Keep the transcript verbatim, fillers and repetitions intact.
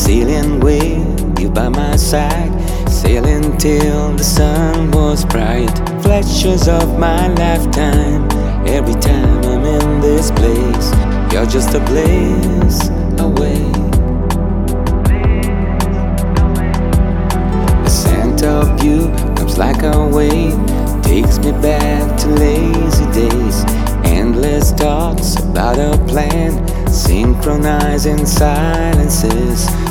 sailing with you by my side, sailing till the sun was bright. Flashes of my lifetime, every time I'm in this place. You're just a blaze away. The scent of you comes like a wave, takes me back to lazy days. Endless thoughts about a plan, synchronizing silences.